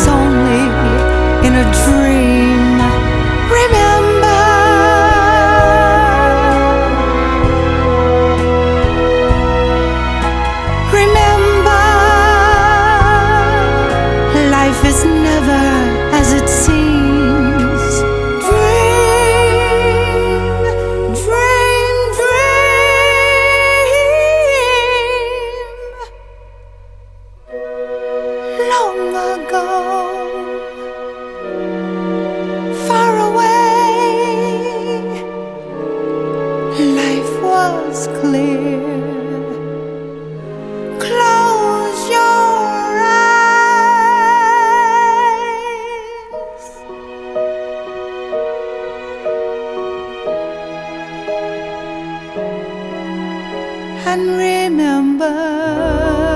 only in a dream. Remember, remember, life is never as it seems. Dream, dream, dream. Long ago, far away, life was clear. Close your eyes and remember.